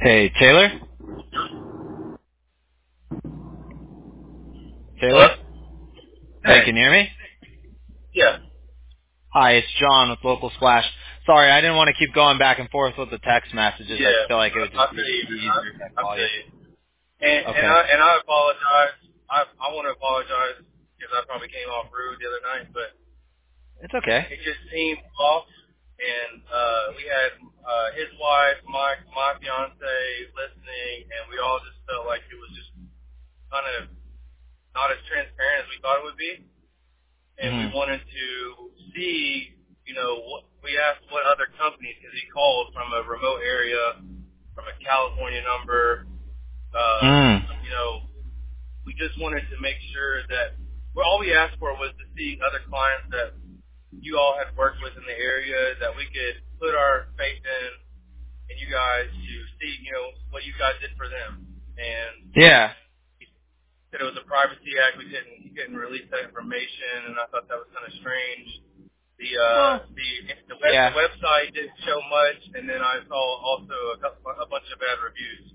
Hey, Taylor? Hello? Taylor? Hey, Hey. can you hear me? Yeah. Hi, it's John with Local Splash. Sorry, I didn't want to keep going back and forth with the text messages. I Yeah. feel like it would I just be feel you. easier if I I call you. feel you. And Okay. I apologize. I want to apologize because I probably came off rude the other night, but It's okay. it just seemed off. And we had his wife, my fiance, listening, and we all just felt like it was just kind of not as transparent as we thought it would be. And we hmm wanted to see, what we asked what other companies, because he called from a remote area, from a California number. Mm. You know, we just wanted to make sure that, well, all we asked for was to see other clients that you all had worked with in the area that we could put our faith in, and you guys to see, what you guys did for them. And Yeah. he said it was a privacy act. He couldn't release that information, and I thought that was kind of strange. Well, The yeah. website didn't show much, and then I saw also a bunch of bad reviews.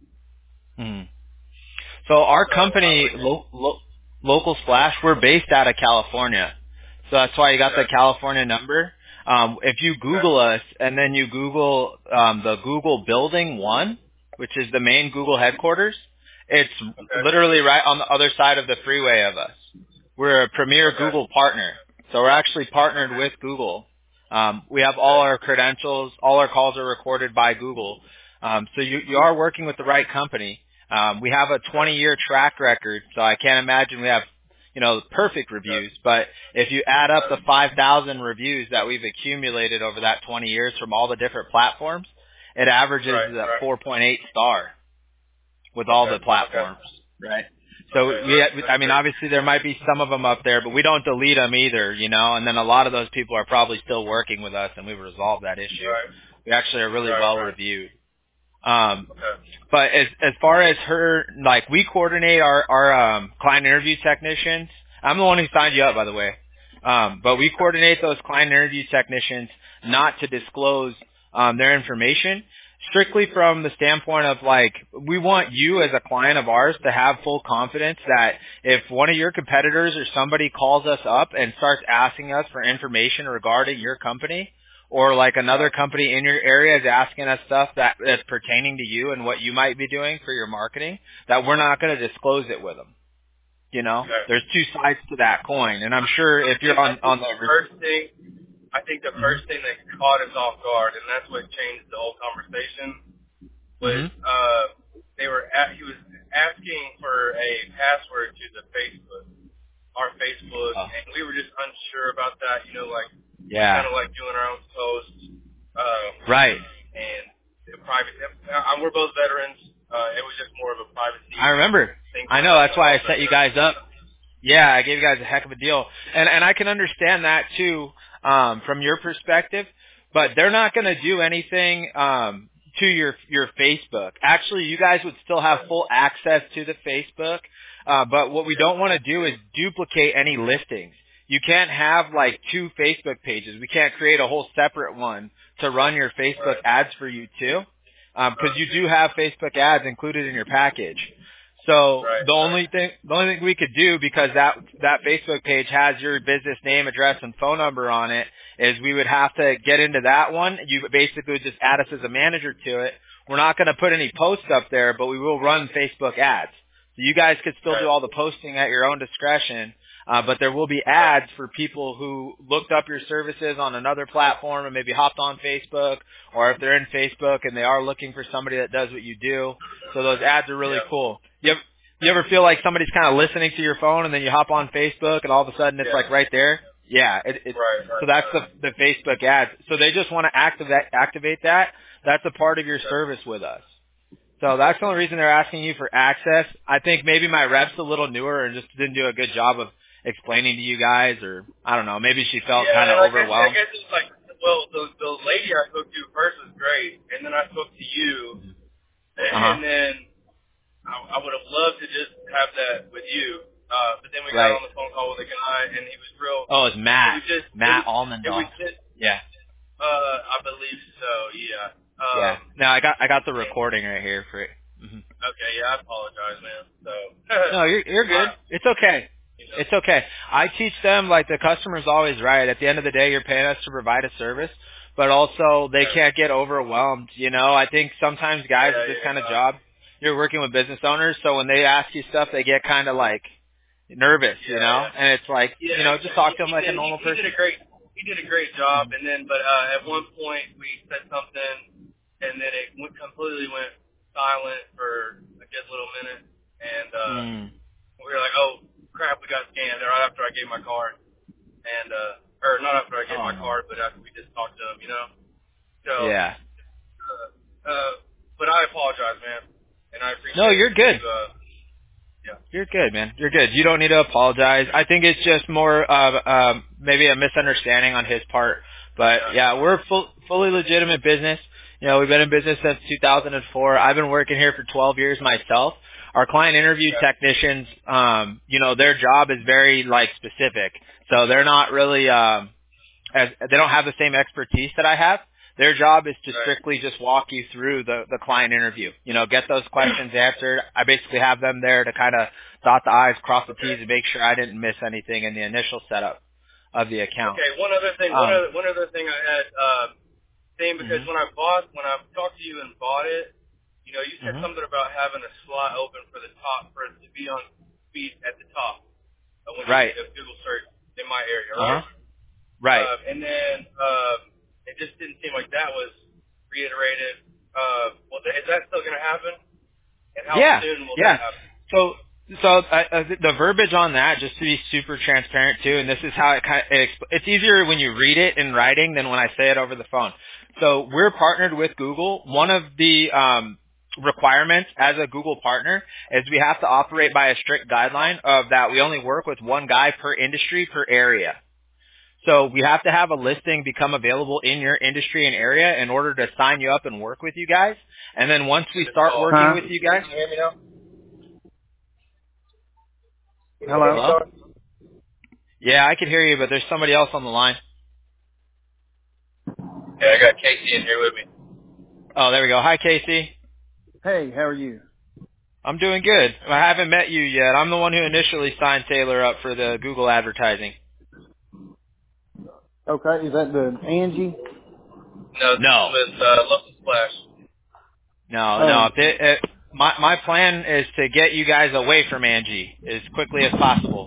Mhm. So our So I company, would, Local Splash, we're based out of California. So that's why you got the okay, California number. If you okay, Google us and then you Google the Google Building 1, which is the main Google headquarters, it's okay, literally right on the other side of the freeway of us. We're a premier okay, Google partner. So we're actually partnered with Google. We have all okay, our credentials, all our calls are recorded by Google. So you are working with the right company. We have a okay, 20-year track record, so I can't imagine we have, perfect okay, reviews. But if you add up okay. the 5,000 reviews that we've accumulated over that 20 years from all the different platforms, it averages Right, a right. 4.8 star with all Okay, the okay, platforms, right? So okay. That's I mean, great. obviously there might be some of them up there, but we don't delete them either, and then a lot of those people are probably still working with us, and we've resolved that issue. Right, We actually are really right, well right. reviewed. Okay, But as far as her, like, we coordinate our client interview technicians. I'm the one who signed you up, by the way. But we coordinate those client interview technicians not to disclose their information, strictly from the standpoint of, like, we want you as a client of ours to have full confidence that if one of your competitors or somebody calls us up and starts asking us for information regarding your company, or like another right. company in your area is asking us stuff that's pertaining to you and what you might be doing for your marketing, that we're not going to disclose it with them. Okay. There's two sides to that coin, and I'm sure if you're I think on the the first thing, I think the mhm first thing that caught us off guard, and that's what changed the whole conversation, was mhm he was asking for a password to the Facebook, our Facebook, oh and we were just unsure about that. Like we kind yeah of like doing our own posts, right. and the private. We're both veterans. It was just more of a I privacy remember. thing I for know us that's on why our I set you veterans. guys up. Yeah, I gave you guys a heck of a deal, and I can understand that too from your perspective. But they're not going to do anything to your Facebook. Actually, you guys would still have full access to the Facebook. But what we Yeah. don't want to do is duplicate any listings. You can't have like two Facebook pages. We can't create a whole separate one to run your Facebook Right. ads for you too, because you do have Facebook ads included in your package. So Right. the only thing we could do, because that Facebook page has your business name, address, and phone number on it, is we would have to get into that one. You basically would just add us as a manager to it. We're not going to put any posts up there, but we will run Facebook ads. So you guys could still Okay. do all the posting at your own discretion, but there will be Okay. ads for people who looked up your services on another platform and maybe hopped on Facebook, or if they're in Facebook and they are looking for somebody that does what you do. So those ads are really Yeah. cool. You ever feel like somebody's kind of listening to your phone and then you hop on Facebook and all of a sudden it's Yeah. like right there? Yeah, Right. so Right. that's Right. the Facebook ads. So they just want to activate that. That's a part of your Okay. service with us. So that's the only reason they're asking you for access. I think maybe my rep's a little newer and just didn't do a good job of explaining to you guys, or I don't know, maybe she felt Yeah, kind and of I overwhelmed. guess it's like, well, the lady I spoke to first was great, and then I spoke to you, Uh-huh. and then I would have loved to just have that with you, but then we got Right. on the phone call with a guy, and he was real. Oh, it's It Matt. was just, Matt it Almendoff. was just, Yeah. I believe so, yeah. Yeah. No, I got the recording right here for it. Mm-hmm. Okay, yeah, I apologize, man. So, No, you're good. It's okay. you know, It's okay. I teach them, like, the customer's always right. At the end of the day, you're paying us to provide a service, but also they can't get overwhelmed. You know, I think sometimes guys with this kind of job, you're working with business owners, so when they ask you stuff, they get kind of like nervous, you know, and it's like, you know, just talk to them like a normal person. He did a great job, and then, but at one point we said something, and then it went silent for a good little minute, and we were like, oh crap, we got scammed right after I gave my card, and or not after I gave my card, but after we just talked to him, you know. So, Yeah. but I apologize, man, and I appreciate. No, you're good. Yeah. You're good, man. You're good. You don't need to apologize. I think it's just more of maybe a misunderstanding on his part. But yeah, we're fully legitimate business. You know, we've been in business since 2004. I've been working here for 12 years myself. Our client interview technicians, you know, their job is very like specific. So they're not really they don't have the same expertise that I have. Their job is to strictly just walk you through the client interview. You know, get those questions answered. I basically have them there to kind of dot the I's, cross the T's, and make sure I didn't miss anything in the initial setup of the account. Okay, one other thing I had saying, because when I talked to you and bought it, you know, you said something about having a slot open for the top, for it to be on speed at the top when you do a Google search in my area, right? Right. And then it just didn't seem like that was reiterated. Well, is that still going to happen? And how soon will that happen? So the verbiage on that, just to be super transparent too, and this is how it's easier when you read it in writing than when I say it over the phone. So we're partnered with Google. One of the requirements as a Google partner is we have to operate by a strict guideline of that we only work with one guy per industry per area. So we have to have a listing become available in your industry and area in order to sign you up and work with you guys. And then once we start working with you guys. Can you hear me now? Hello? Yeah, I can hear you, but there's somebody else on the line. Yeah, I got Casey in here with me. Oh, there we go. Hi, Casey. Hey, how are you? I'm doing good. I haven't met you yet. I'm the one who initially signed Taylor up for the Google advertising. Okay, is that the Angie? No. With Local Splash. No. My plan is to get you guys away from Angie as quickly as possible.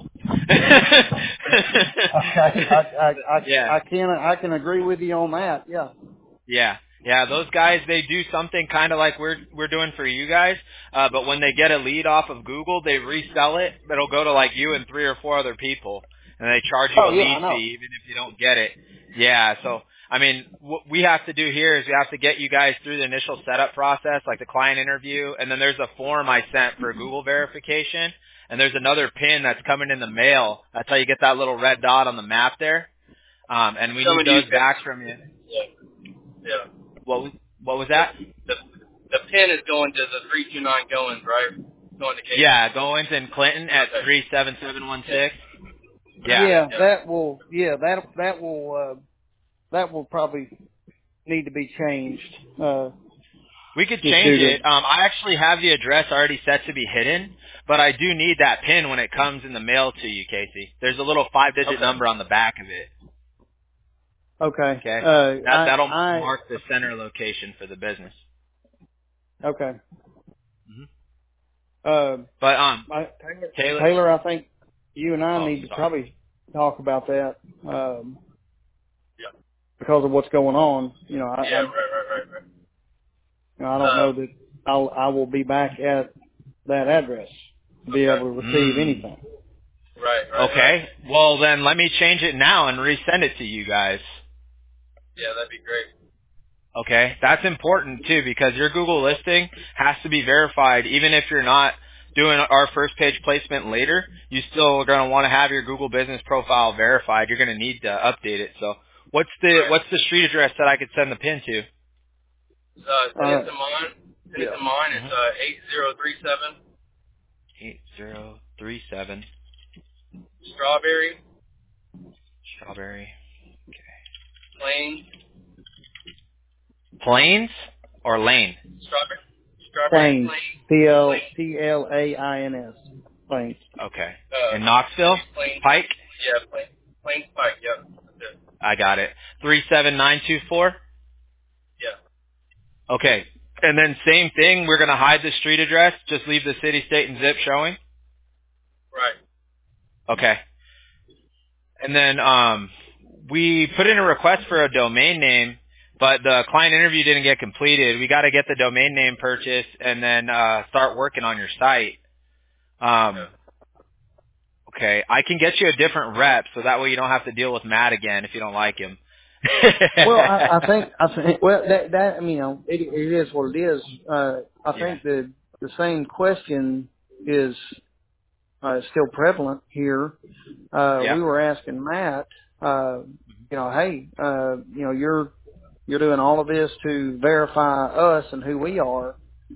Okay, I can agree with you on that. Yeah. Yeah, those guys, they do something kind of like we're doing for you guys, but when they get a lead off of Google, they resell it, but it'll go to like you and 3 or 4 other people, and they charge you a lead fee even if you don't get it. Yeah, so, I mean, what we have to do here is we have to get you guys through the initial setup process, like the client interview, and then there's a form I sent for Google verification, and there's another pin that's coming in the mail. That's how you get that little red dot on the map there, and we need those back from you. Yeah. What was that? The pin is going to the 329 Goins, right? Going to Casey. Yeah, Goins and Clinton at 37716. Yeah, that will probably need to be changed. We could change it. I actually have the address already set to be hidden, but I do need that pin when it comes in the mail to you, Casey. There's a little 5-digit number on the back of it. Okay. That'll mark the center location for the business. Okay. But Taylor, I think you and I need to probably talk about that. Because of what's going on, you know. Right. You know, I don't know that I will be back at that address to be able to receive anything. Right. Okay. Well, then let me change it now and resend it to you guys. Yeah, that'd be great. Okay, that's important too because your Google listing has to be verified. Even if you're not doing our first page placement later, you still are going to want to have your Google business profile verified. You're going to need to update it. So, what's the street address that I could send the pin to? Send it to mine. It's 8037. 8037. Strawberry. Okay. Plains. Plains? or Lane? Strawberry Plains. Plains. Plains. Okay. In Knoxville? Pike? Yeah, Plains Pike. Yep. That's it. I got it. 37924? Yeah. Okay. And then same thing, we're going to hide the street address, just leave the city, state, and zip showing? Right. Okay. And then we put in a request for a domain name, but the client interview didn't get completed. We got to get the domain name purchased and then start working on your site. Okay, I can get you a different rep, so that way you don't have to deal with Matt again if you don't like him. Well, I think, well, that, you know, it is what it is. I think the same question is still prevalent here. We were asking Matt, you know, hey, you know, you're doing all of this to verify us and who we are.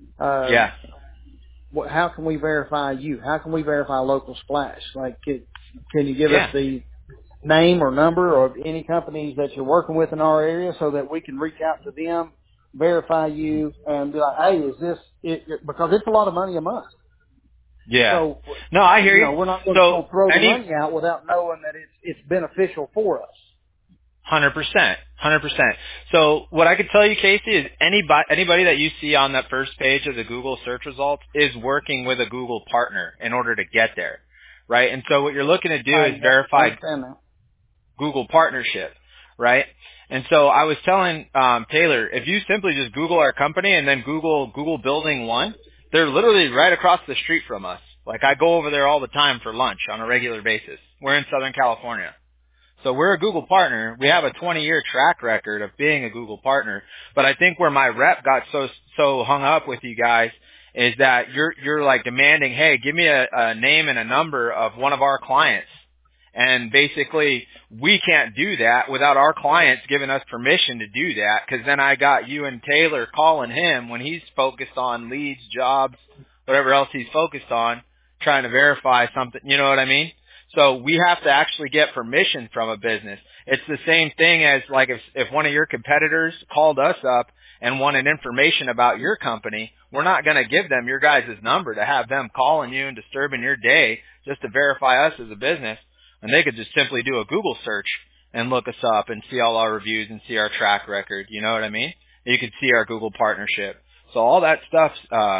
How can we verify you? How can we verify Local Splash? Like, can you give us the name or number of any companies that you're working with in our area so that we can reach out to them, verify you, and be like, hey, is this it? Because it's a lot of money a month. Yeah. So, no, I hear you. We're not going to throw the money out without knowing that it's beneficial for us. 100%. So what I could tell you, Casey, is anybody that you see on that first page of the Google search results is working with a Google partner in order to get there, right? And so what you're looking to do is verify Google partnership, right? And so I was telling Taylor, if you simply just Google our company and then Google Building 1, they're literally right across the street from us. Like, I go over there all the time for lunch on a regular basis. We're in Southern California. So we're a Google partner. We have a 20-year track record of being a Google partner. But I think where my rep got so hung up with you guys is that you're like demanding, hey, give me a name and a number of one of our clients. And basically, we can't do that without our clients giving us permission to do that, because then I got you and Taylor calling him when he's focused on leads, jobs, whatever else he's focused on, trying to verify something. You know what I mean? So we have to actually get permission from a business. It's the same thing as like if one of your competitors called us up and wanted information about your company, we're not going to give them your guys' number to have them calling you and disturbing your day just to verify us as a business. And they could just simply do a Google search and look us up and see all our reviews and see our track record. You know what I mean? You can see our Google partnership. So all that stuff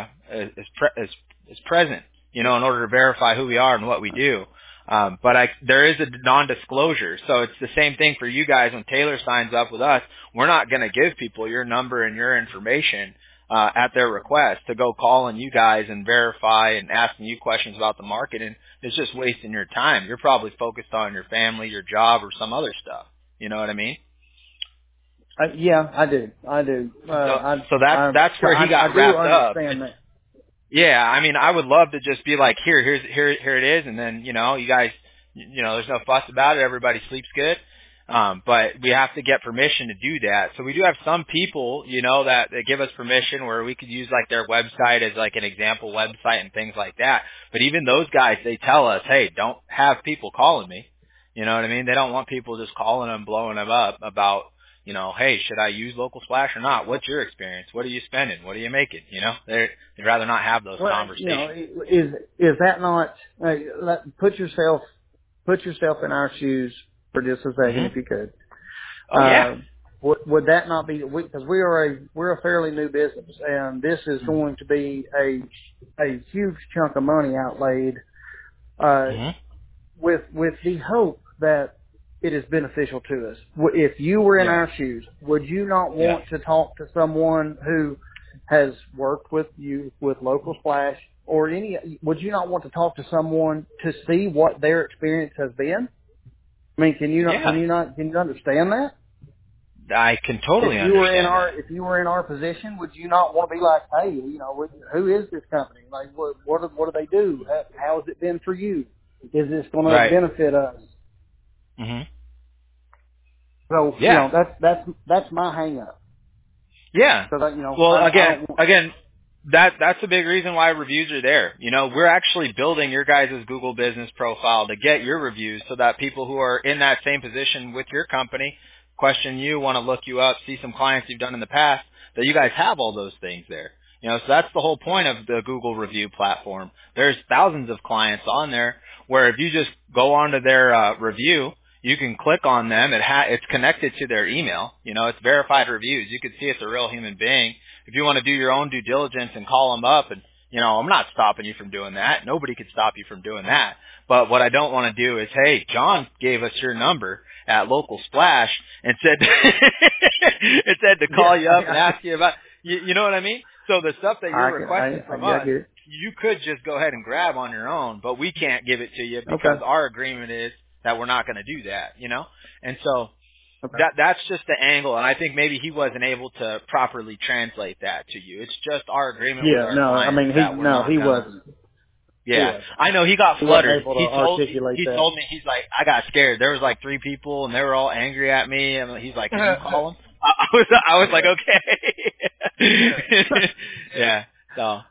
is present, you know, in order to verify who we are and what we do. But there is a non-disclosure. So it's the same thing for you guys. When Taylor signs up with us, we're not going to give people your number and your information at their request to go calling you guys and verify and asking you questions about the market, and it's just wasting your time. You're probably focused on your family, your job, or some other stuff. You know what I mean? Yeah, I do. So that's where he got wrapped up. That. Yeah, I mean, I would love to just be like, here it is, and then, you know, you guys, you know, there's no fuss about it. Everybody sleeps good. But we have to get permission to do that. So we do have some people, you know, that give us permission where we could use like their website as like an example website and things like that. But even those guys, they tell us, hey, don't have people calling me. You know what I mean? They don't want people just calling them, blowing them up about, you know, hey, should I use Local Splash or not? What's your experience? What are you spending? What are you making? You know, they'd rather not have those conversations. You know, is that not, put yourself in our shoes for just a second, if you could. Oh, yeah. Would that not be, because we're a fairly new business, and this is going to be a huge chunk of money outlaid, with the hope that it is beneficial to us. If you were in our shoes, would you not want to talk to someone who has worked with you with Local Splash, or would you not want to talk to someone to see what their experience has been? I mean, can you understand that? I can totally understand. If you were in our position, would you not want to be like, hey, you know, who is this company? Like, what do they do? How has it been for you? Is this going to benefit us? Mm-hmm. So, you know, that's my hang up. Yeah. So that, you know, well, again, that's a big reason why reviews are there. You know, we're actually building your guys' Google business profile to get your reviews so that people who are in that same position with your company question you, want to look you up, see some clients you've done in the past, that you guys have all those things there. You know, so that's the whole point of the Google review platform. There's thousands of clients on there where if you just go onto their review, you can click on them. It's connected to their email. You know, it's verified reviews. You can see it's a real human being. If you want to do your own due diligence and call them up, and you know, I'm not stopping you from doing that. Nobody could stop you from doing that. But what I don't want to do is, hey, John gave us your number at Local Splash and said it said to call you up and ask you about. You know what I mean? So the stuff that you're requesting from us, you could just go ahead and grab on your own, but we can't give it to you because our agreement is that we're not going to do that, you know? And so that's just the angle, and I think maybe he wasn't able to properly translate that to you. It's just our agreement with our clients. He wasn't. Yeah, I know he got fluttered. He told me, he's like, I got scared. There was like 3 people, and they were all angry at me, and he's like, can you call him? I was like, okay. Yeah. So.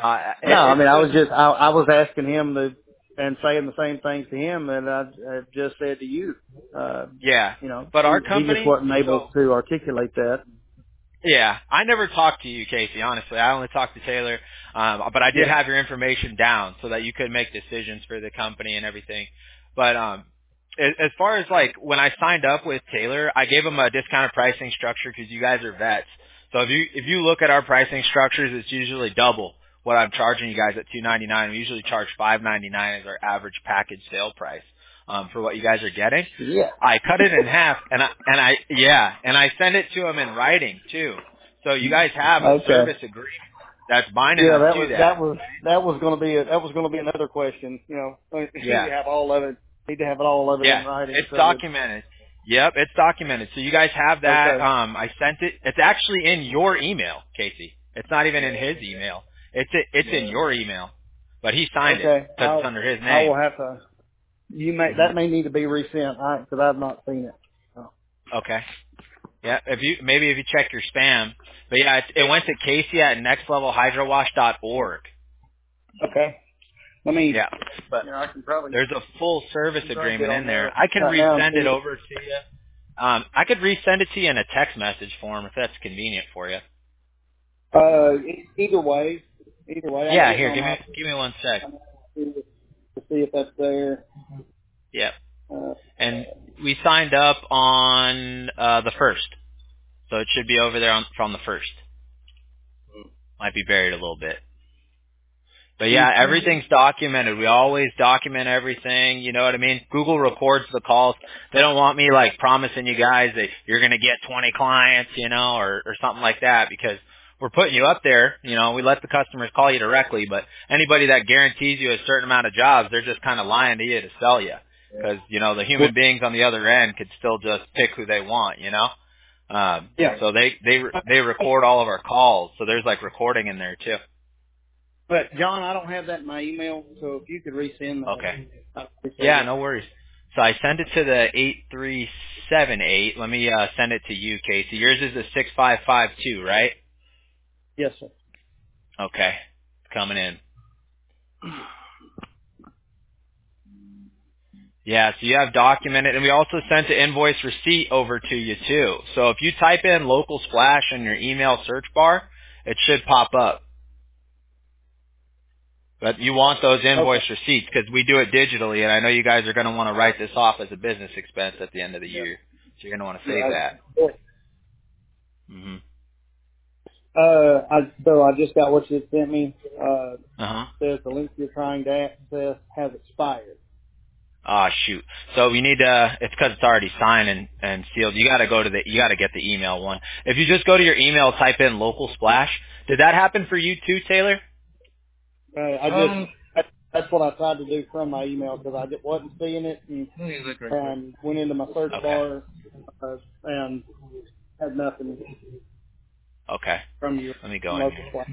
I was asking him and saying the same things to him that I just said to you. Yeah. You know, but our company he just wasn't able to articulate that. Yeah, I never talked to you, Casey, honestly. I only talked to Taylor, but I did have your information down so that you could make decisions for the company and everything. But as far as like when I signed up with Taylor, I gave him a discounted pricing structure because you guys are vets. So if you look at our pricing structures, it's usually double what I'm charging you guys at $299. We usually charge $599 as our average package sale price. For what you guys are getting. Yeah. I cut it in half and I send it to him in writing too. So you guys have a service agreement that's binding us to that. That was going to be another question, you know. You have all of it. Need to have it all of it in writing. It's documented. Yep, it's documented. So you guys have that. I sent it. It's actually in your email, Casey. It's not even in his email. It's in your email. But he signed it because it's under his name. I will have to. That may need to be resent, because I've not seen it. Oh. Okay. Yeah, if you check your spam, but yeah, it went to Casey at nextlevelhydrowash.org. Okay. Yeah, but I can probably. There's a full service agreement in there. I can resend it over to you. I could resend it to you in a text message form if that's convenient for you. Either way. Yeah, here, give me 1 sec. To see if that's there. Yep. And we signed up on the 1st, so it should be over there from the 1st. Might be buried a little bit. But yeah, everything's documented. We always document everything, you know what I mean? Google records the calls. They don't want me like promising you guys that you're going to get 20 clients, you know, or something like that, because we're putting you up there, you know, we let the customers call you directly, but anybody that guarantees you a certain amount of jobs, they're just kind of lying to you to sell you. Because, you know, the human beings on the other end could still just pick who they want, you know? So they record all of our calls, so there's like recording in there too. But John, I don't have that in my email, so if you could resend that. Okay. Yeah, no worries. So I sent it to the 8378. Let me send it to you, Casey. Yours is the 6552, right? Yes, sir. Okay. Coming in. Yeah, so you have documented, and we also sent the invoice receipt over to you too. So if you type in Local Splash in your email search bar, it should pop up. But you want those invoice receipts because we do it digitally, and I know you guys are going to want to write this off as a business expense at the end of the year. So you're going to want to save that. Mm-hmm. So I just got what you sent me. Says the link you're trying to access has expired. Ah, shoot. So we need to, it's because it's already signed and sealed. You got to get the email one. If you just go to your email, type in Local Splash. Did that happen for you too, Taylor? That's what I tried to do from my email because I wasn't seeing it and went into my search bar and had nothing. Okay. From you. Let me go in here. Splash.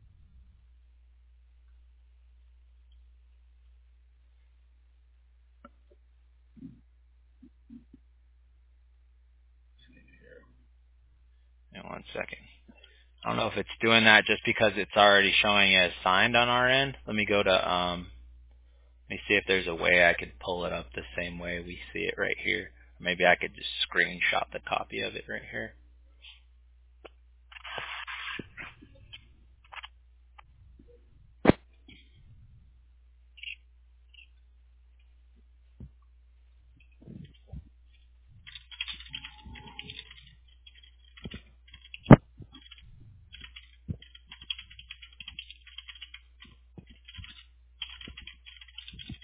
Hang on 1 second. I don't know if it's doing that just because it's already showing as signed on our end. Let me go to, let me see if there's a way I could pull it up the same way we see it right here. Maybe I could just screenshot the copy of it right here.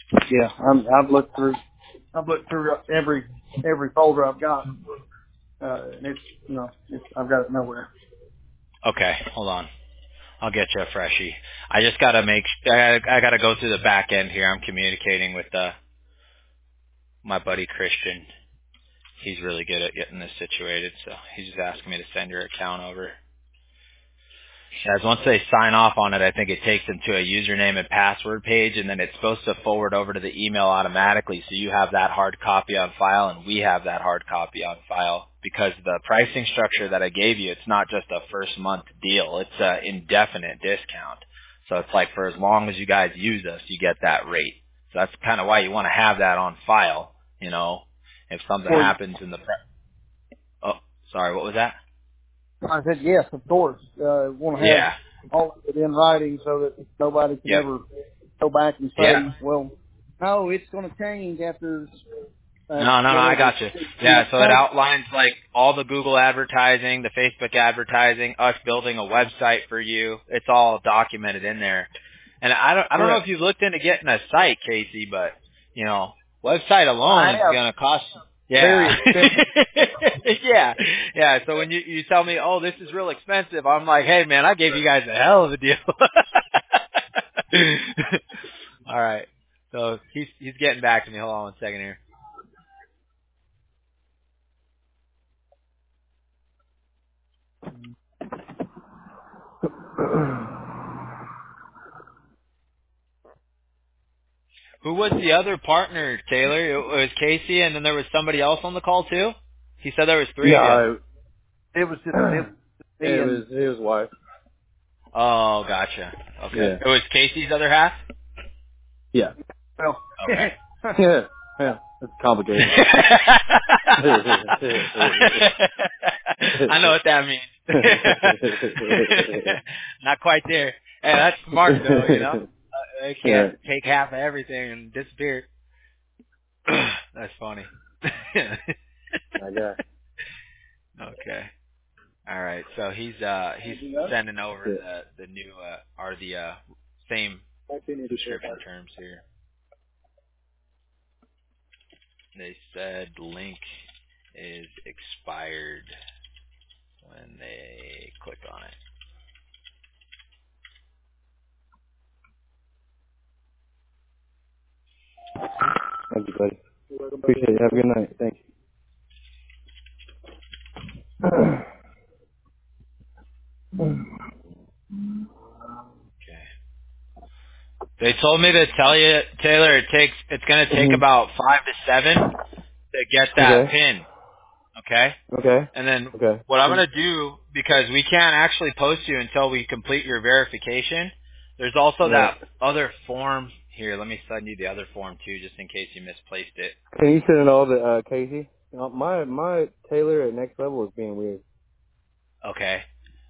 Yeah, I've looked through every folder I've got, and I've got it nowhere. Okay, hold on. I'll get you a freshie. I just gotta I gotta go through the back end here. I'm communicating with my buddy Christian. He's really good at getting this situated, so he's just asking me to send your account over. As once they sign off on it, I think it takes them to a username and password page, and then it's supposed to forward over to the email automatically, so you have that hard copy on file, and we have that hard copy on file. Because the pricing structure that I gave you, it's not just a first month deal, it's an indefinite discount. So it's like for as long as you guys use us, you get that rate. So that's kind of why you want to have that on file, if something happens in the oh, sorry, what was that? I said, yes, of course. Want to have all of it in writing so that nobody can ever go back and say, well, no, it's going to change after. No, I got you. Yeah, so it outlines like all the Google advertising, the Facebook advertising, us building a website for you. It's all documented in there. And I don't know if you looked into getting a site, Casey, but website alone is going to cost. Yeah. Yeah. So when you tell me, oh, this is real expensive, I'm like, hey man, I gave you guys a hell of a deal. All right. So he's getting back to me. Hold on one second here. Who was the other partner, Taylor? It was Casey, and then there was somebody else on the call too. He said there was three of you. It was just his wife. Oh, gotcha. Okay. Yeah. It was Casey's other half? Yeah. Well, okay. Yeah, it's complicated. I know what that means. Not quite there. Hey, that's smart though, They can't take half of everything and disappear. That's funny. My God. Okay. All right. So he's sending over the new or the same subscription terms here. They said link is expired when they click on it. Thank you, buddy. Appreciate it. Have a good night. Thank you. Okay. They told me to tell you, Taylor, it's going to take about 5 to 7 to get that pin. Okay? Okay. And then what I'm going to do, because we can't actually post you until we complete your verification, there's also that other form here. Let me send you the other form too, just in case you misplaced it. Can you send it all to Casey? My Taylor at Next Level is being weird. Okay.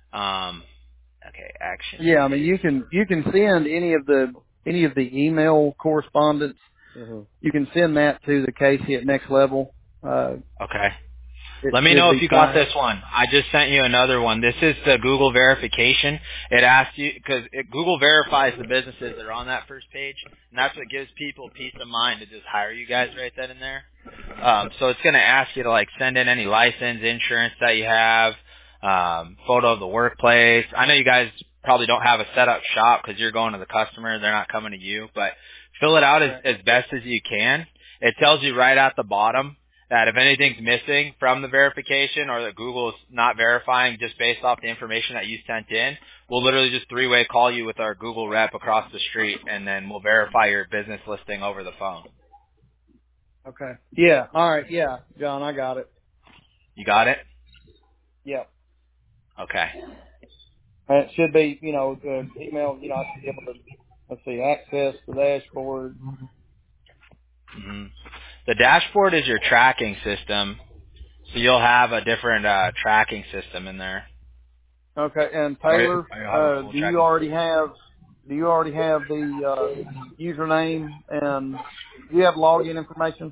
Okay, action. Yeah, I mean you can send any of the email correspondence. Mm-hmm. You can send that to the Casey at Next Level. Okay. Let me know if you got this one. I just sent you another one. This is the Google verification. It asks you, because Google verifies the businesses that are on that first page, and that's what gives people peace of mind to just hire you guys right then and there. So it's going to ask you to send in any license, insurance that you have, photo of the workplace. I know you guys probably don't have a set up shop because you're going to the customer. They're not coming to you, but fill it out as best as you can. It tells you right at the bottom that if anything's missing from the verification or that Google's not verifying just based off the information that you sent in, we'll literally just three-way call you with our Google rep across the street, and then we'll verify your business listing over the phone. Okay. Yeah. All right. Yeah, John, I got it. You got it? Yeah. Okay. And it should be, email, I should be able to, access the dashboard. Mm-hmm. The dashboard is your tracking system, so you'll have a different tracking system in there. Okay, and Taylor, do you already have the username and do you have login information?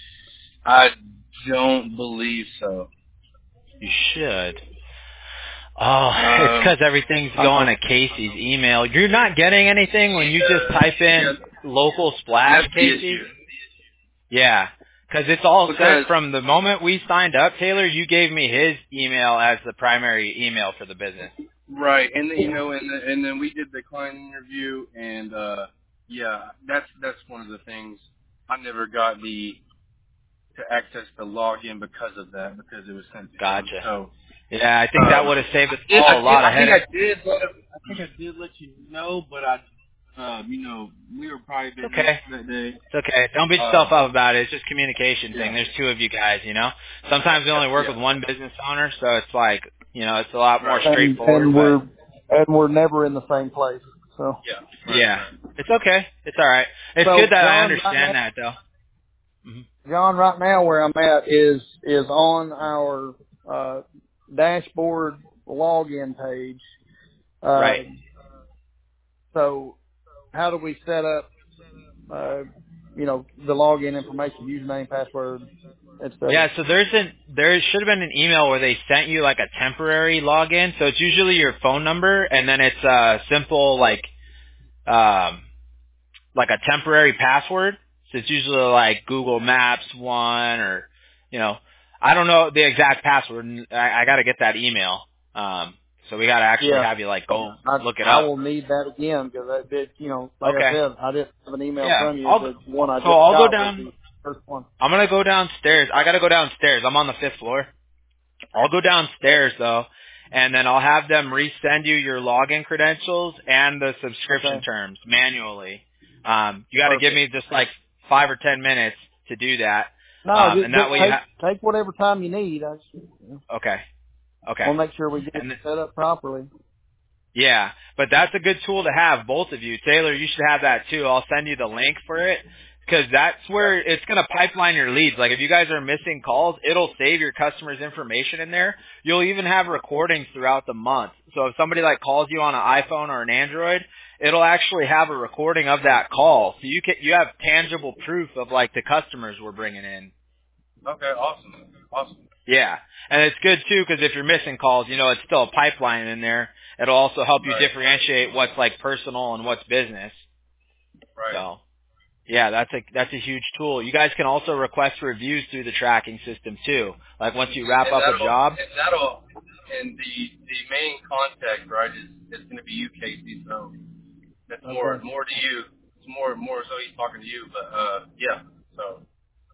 I don't believe so. You should. it's because everything's going to Casey's email. You're not getting anything when you just type in local splash Casey? Yeah, because it's all sent from the moment we signed up, Taylor, you gave me his email as the primary email for the business. Right, and and then we did the client interview, and that's one of the things I never got to access the login because of that, because it was sent to him. Gotcha. So yeah, I think that would have saved us all a lot of headache. I think I did let you know, but we were probably busy that day. It's okay. Don't beat yourself up about it. It's just a communication thing. There's two of you guys, Sometimes we only work with one business owner, so it's like, it's a lot more straightforward. And we're never in the same place. So yeah. It's okay. It's all right. It's good that I understand that, though. Mm-hmm. John, right now where I'm at is on our dashboard login page. Right. So how do we set up, the login information, username, password, etc.? Yeah, so there should have been an email where they sent you like a temporary login. So it's usually your phone number, and then it's a simple like a temporary password. So it's usually like Google Maps 1 or, I don't know the exact password. I got to get that email. So we got to actually have you go look it up. I will need that again because I did, I said, I didn't have an email from you. The one I just I'll got go down. was the first one. I'm going to go downstairs. I got to go downstairs. I'm on the 5th floor. I'll go downstairs though, and then I'll have them resend you your login credentials and the subscription terms manually. You got to give me just 5 or 10 minutes to do that. No, and that way take whatever time you need. Okay. We'll make sure we get it set up properly. Yeah, but that's a good tool to have, both of you. Taylor, you should have that too. I'll send you the link for it because that's where it's going to pipeline your leads. Like if you guys are missing calls, it'll save your customers' information in there. You'll even have recordings throughout the month. So if somebody calls you on an iPhone or an Android, it'll actually have a recording of that call. So you have tangible proof of the customers we're bringing in. Okay, awesome. Yeah, and it's good too because if you're missing calls, it's still a pipeline in there. It'll also help you differentiate what's personal and what's business. Right. So, yeah, that's a huge tool. You guys can also request reviews through the tracking system too. Once you wrap up a job. And the main contact, right, is going to be you, Casey. So that's more to you. It's more so he's talking to you. But so.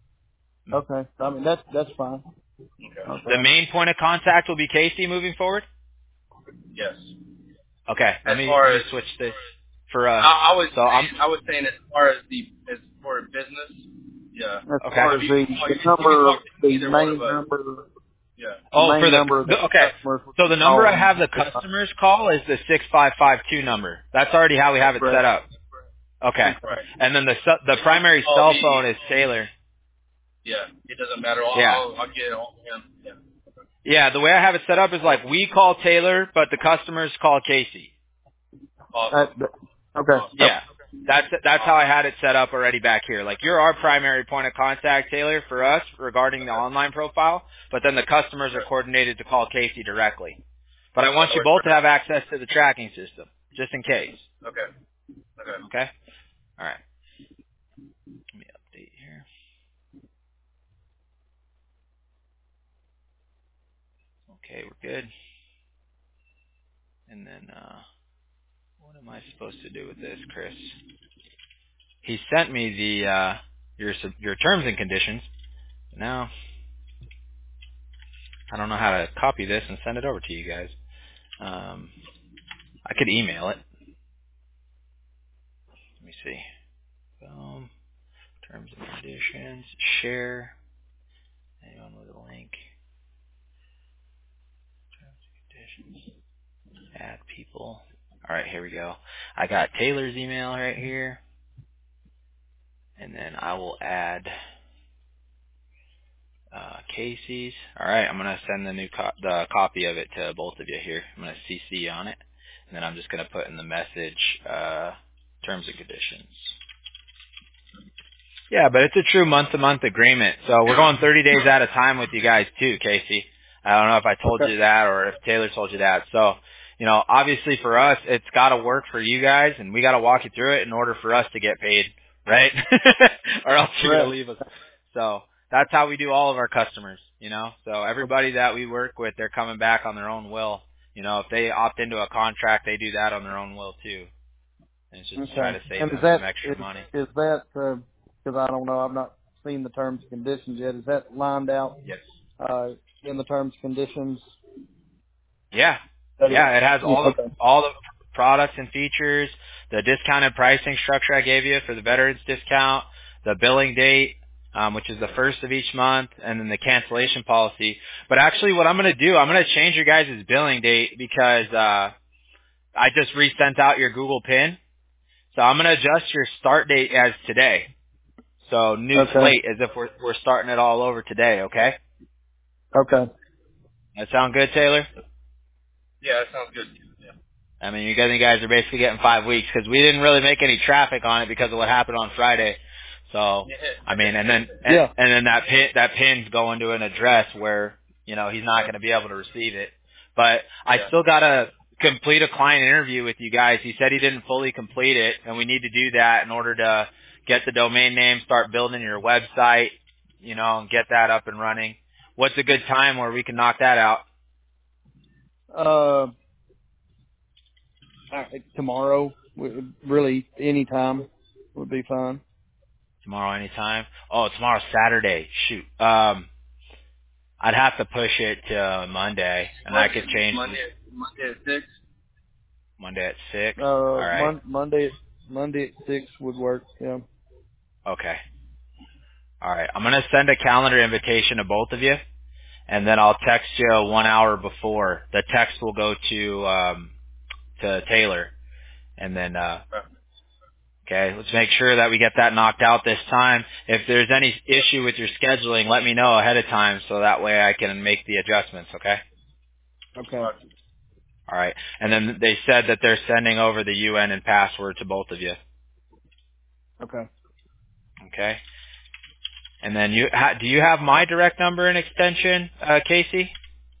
Okay. I mean that's fine. Okay. The main point of contact will be Casey moving forward? Yes. Okay. Let me switch this for I was saying as far as for business, yeah. As far as the number, the main number. Yeah. For the so the number I have the customers call is the 6552 number. That's already how we have it set up. Okay. Right. And then the primary cell phone is Taylor. Yeah, it doesn't matter. I'll get it all him. Yeah. Yeah, the way I have it set up is we call Taylor, but the customers call Casey. Awesome. Okay. Yeah, that's how I had it set up already back here. You're our primary point of contact, Taylor, for us regarding the online profile, but then the customers are coordinated to call Casey directly. But I want you both to have access to the tracking system, just in case. Okay? All right. Let me update here. Okay, we're good. And then, what am I supposed to do with this, Chris? He sent me the your terms and conditions. Now, I don't know how to copy this and send it over to you guys. I could email it. Let me see. Boom. Terms and conditions. Share. Anyone with a link. Terms and conditions. Add people. All right, here we go. I got Taylor's email right here. And then I will add Casey's. All right, I'm going to send the copy of it to both of you here. I'm going to CC on it. And then I'm just going to put in the message terms and conditions. Yeah, but it's a true month-to-month agreement. So we're going 30 days at a time with you guys too, Casey. I don't know if I told you that or if Taylor told you that. So, obviously for us, it's got to work for you guys, and we got to walk you through it in order for us to get paid, right? Or else you're going to leave us. So that's how we do all of our customers, So everybody that we work with, they're coming back on their own will. If they opt into a contract, they do that on their own will too. And it's just to try to save them some extra money. Is that, because I don't know, I've not seen the terms and conditions yet, is that lined out? Yes. In the terms and conditions? Yeah. Yeah, it has all the products and features, the discounted pricing structure I gave you for the veterans discount, the billing date, which is the first of each month, and then the cancellation policy. But actually what I'm going to do, I'm going to change your guys' billing date because I just resent out your Google PIN. So I'm going to adjust your start date as today. So new slate as if we're starting it all over today, okay? Okay. That sound good, Taylor? Yeah, that sounds good. Yeah. I mean, you guys are basically getting 5 weeks because we didn't really make any traffic on it because of what happened on Friday. So, I mean, and then that pin's going to an address where, he's not going to be able to receive it. But I still got to complete a client interview with you guys. He said he didn't fully complete it, and we need to do that in order to get the domain name, start building your website, and get that up and running. What's a good time where we can knock that out? Tomorrow, really any time would be fine. Tomorrow anytime? Oh, tomorrow's Saturday. Shoot. I'd have to push it to Monday, and I could change Monday at 6. Monday at 6? All right. Monday at 6 would work, yeah. Okay. All right. I'm going to send a calendar invitation to both of you, and then I'll text you 1 hour before. The text will go to Taylor, and then okay, let's make sure that we get that knocked out this time. If there's any issue with your scheduling, let me know ahead of time so that way I can make the adjustments, okay? Okay. All right. And then they said that they're sending over the UN and password to both of you. Okay. Okay. And then do you have my direct number and extension, Casey?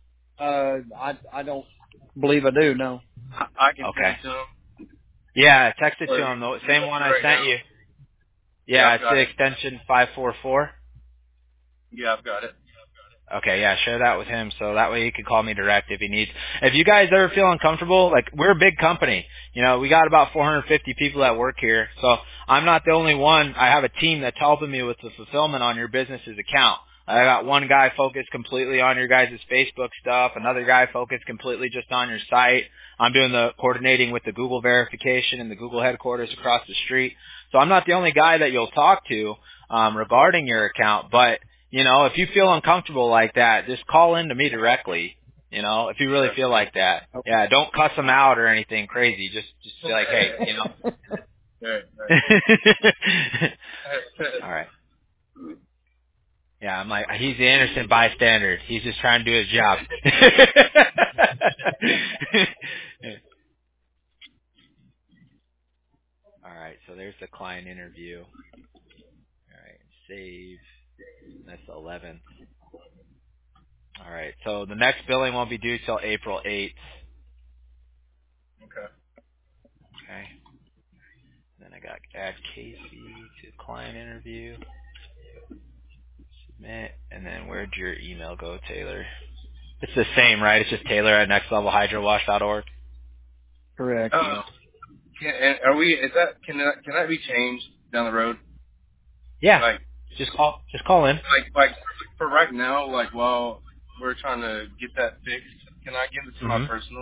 I don't believe I do, no. I can send it to him. Yeah, text it to him. The same one I sent you. Yeah, it's the extension 544. Yeah, I've got it. Okay, yeah, share that with him so that way he can call me direct if he needs. If you guys ever feel uncomfortable, like, we're a big company. We got about 450 people that work here, so I'm not the only one. I have a team that's helping me with the fulfillment on your business's account. I got one guy focused completely on your guys' Facebook stuff, another guy focused completely just on your site. I'm doing the coordinating with the Google verification and the Google headquarters across the street. So I'm not the only guy that you'll talk to regarding your account, but if you feel uncomfortable like that, just call in to me directly, if you really feel like that. Okay. Yeah, don't cuss them out or anything crazy. Just be like, hey, All right. Yeah, I'm like, he's the innocent bystander. He's just trying to do his job. All right, so there's the client interview. All right, save. That's the 11th. All right, so the next billing won't be due till April 8th. Okay. Then I got add Casey to client interview. Submit, and then where'd your email go, Taylor? It's the same, right? It's just Taylor at nextlevelhydrowash.org. Correct. Can that be changed down the road? Yeah. Just call in. Like for right now, while we're trying to get that fixed, can I give it to my personal?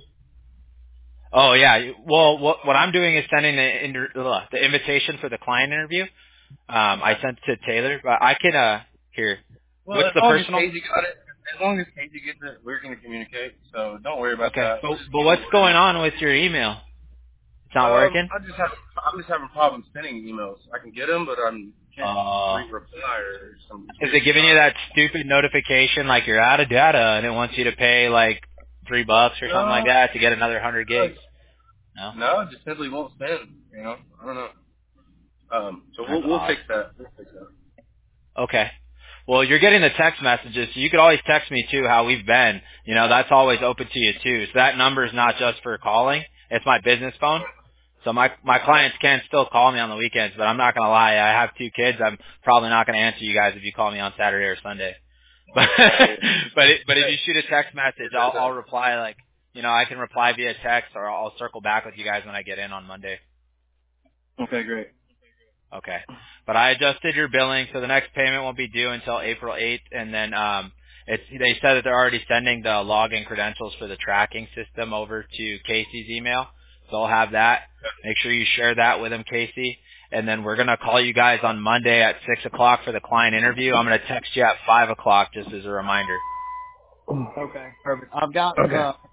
Oh yeah. Well, what I'm doing is sending the invitation for the client interview. I sent it to Taylor, but I can here. Well, what's the personal? As long as Casey gets it, we're going to communicate. So don't worry about that. But what's going on with your email? It's not working? I'm just having problems sending emails. I can get them, but I can't reply or something. Is it giving you that stupid notification like you're out of data and it wants you to pay like $3 or something like that to get another 100 gigs? No, it just simply won't send. I don't know. So we'll fix that. Okay. Well, you're getting the text messages, so you could always text me too how we've been. You know, that's always open to you too. So that number is not just for calling. It's my business phone. So my clients can still call me on the weekends, but I'm not going to lie. I have 2 kids. I'm probably not going to answer you guys if you call me on Saturday or Sunday. But if you shoot a text message, I'll reply like, you know, I can reply via text or I'll circle back with you guys when I get in on Monday. Okay, great. Okay. But I adjusted your billing, so the next payment won't be due until April 8th, and then they said that they're already sending the login credentials for the tracking system over to Casey's email, so I'll have that. Make sure you share that with him, Casey, and then we're going to call you guys on Monday at 6 o'clock for the client interview. I'm going to text you at 5 o'clock just as a reminder. Okay, perfect. I've got the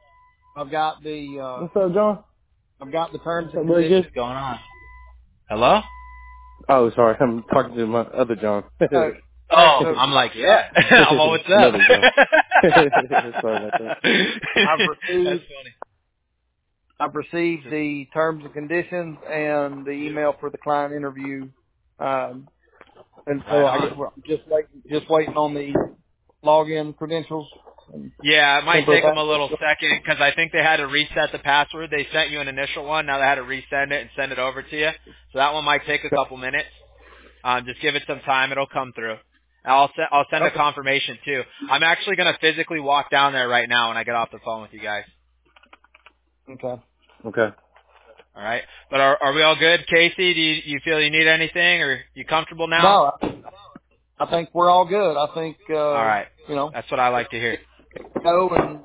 What's up, John? I've got the terms and Really conditions. good. Going on? Hello? Oh, sorry. I'm talking to my other John. Oh, I'm like, yeah. I'm all, what's up? Another John. Sorry about that. That's funny. I've received the terms and conditions and the email for the client interview, and so Right I guess on. we're just waiting on the login credentials. Yeah, it might Simple take as them a little second because I think they had to reset the password. They sent you an initial one. Now they had to resend it and send it over to you. So that one might take a couple minutes. Just give it some time. It'll come through. I'll send a confirmation too. I'm actually going to physically walk down there right now when I get off the phone with you guys. Okay. Okay. All right. But are we all good, Casey? Do you feel you need anything, or you comfortable now? No, I think we're all good. I think All right. you know, That's what I like to hear. go and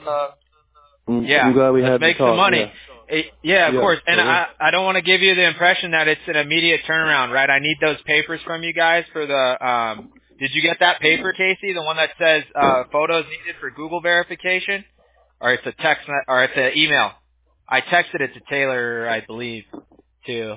Yeah, I'm glad we let's had make the talk. some money. Yeah, of Yeah, course. And for real. I don't want to give you the impression that it's an immediate turnaround, right? I need those papers from you guys for the. Did you get that paper, Casey? The one that says photos needed for Google verification, or it's a text, or it's an email. I texted it to Taylor, I believe, to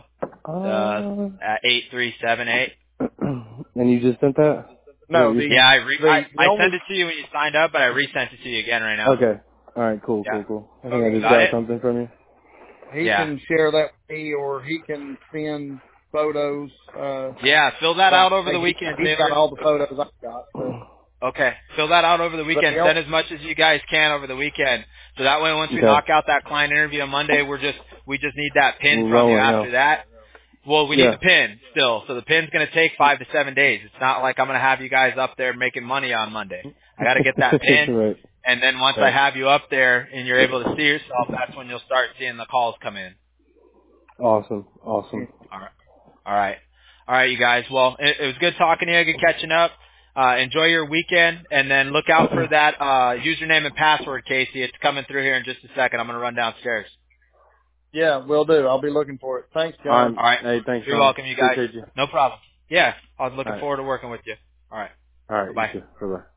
at 8378. And you just sent that? no, Yeah, I only sent it to you when you signed up, but I resent it to you again right now. Okay. All right, cool. Yeah. I think I just Got got it? something from you. he Yeah. can share that with me, or he can send photos. Yeah, fill that out over the weekend, He's got Taylor. all the photos I've got. So. Okay, fill that out over the weekend. But Send as much as you guys can over the weekend. So that way, once we Okay. knock out that client interview on Monday, we just need that pin We're from you rolling after now. that. Well, we Yeah. need the pin still. So the pin's going to take 5 to 7 days. It's not like I'm going to have you guys up there making money on Monday. I got to get that pin, Right. and then once I have you up there and you're able to see yourself, that's when you'll start seeing the calls come in. Awesome. All right, you guys. Well, it was good talking to you. Good catching up. Enjoy your weekend, and then look out for that username and password, Casey. It's coming through here in just a second. I'm going to run downstairs. Yeah, will do. I'll be looking for it. Thanks, John. All right. Hey, thanks, You're John. welcome, you guys. Appreciate you. No problem. Yeah, I'm looking All right. forward to working with you. All right. All right. Bye-bye. You too. Bye-bye.